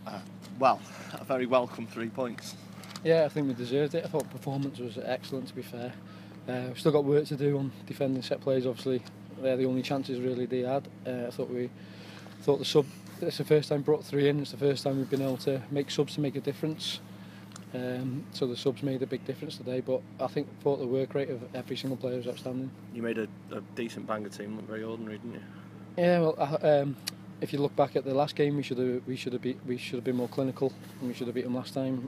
Well, a very welcome 3 points. Yeah, I think we deserved it. I thought performance was excellent, to be fair. We've still got work to do on defending set plays, obviously. They're the only chances really they had. I thought the sub, it's the first time we brought 3 in, it's the first time we've been able to make subs to make a difference. So the subs made a big difference today, but I thought the work rate of every single player was outstanding. You made a decent Bangor team look very ordinary, didn't you? Yeah, well, if you look back at the last game, we should have been more clinical, and we should have beat them last time.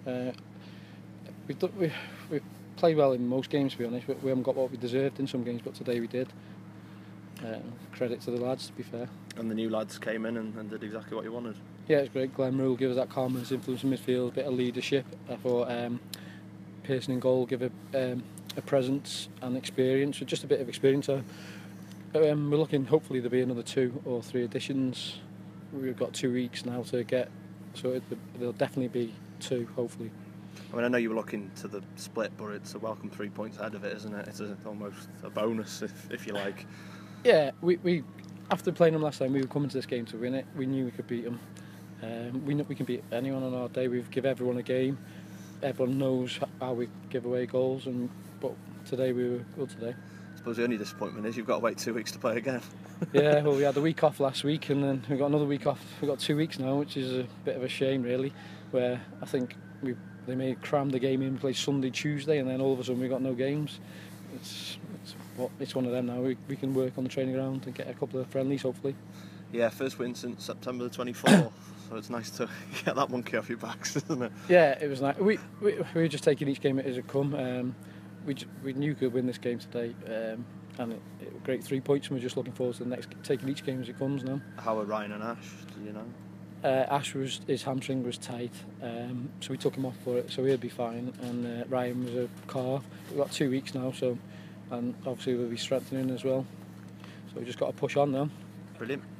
We've played well in most games, to be honest. We haven't got what we deserved in some games, but today we did. Credit to the lads, to be fair. And the new lads came in and did exactly what you wanted. Yeah, it's great. Glenn Rule gave us that calmness, influence in midfield, a bit of leadership. I thought Pearson in goal give a presence and experience, just a bit of experience. We're looking, hopefully there'll be another 2 or 3 additions. We've got 2 weeks now to get, so there'll definitely be 2, hopefully. I mean, I know you were looking to the split, but it's a welcome 3 points ahead of it, isn't it? It's almost a bonus, if you like. Yeah, we after playing them last time, we were coming to this game to win it. We knew we could beat them. We know we can beat anyone on our day. We give everyone a game. Everyone knows how we give away goals, but today we were good today. I suppose the only disappointment is you've got to wait 2 weeks to play again. Yeah, well, we had the week off last week, and then we got another week off. We've got 2 weeks now, which is a bit of a shame, really. Where I think they may cram the game in, play Sunday, Tuesday, and then all of a sudden we got no games. It's one of them now. We can work on the training ground and get a couple of friendlies, hopefully. Yeah, first win since September the 24th, so it's nice to get that monkey off your backs, isn't it? Yeah, it was nice. We were just taking each game as it come. We knew we could win this game today, and it was great 3 points, and we're just looking forward to the next, taking each game as it comes now. How are Ryan and Ash, do you know? Ash his hamstring was tight, so we took him off for it, so he'll be fine. And Ryan was a calf. We've got 2 weeks now, and obviously we'll be strengthening as well. So we just got to push on now. Brilliant.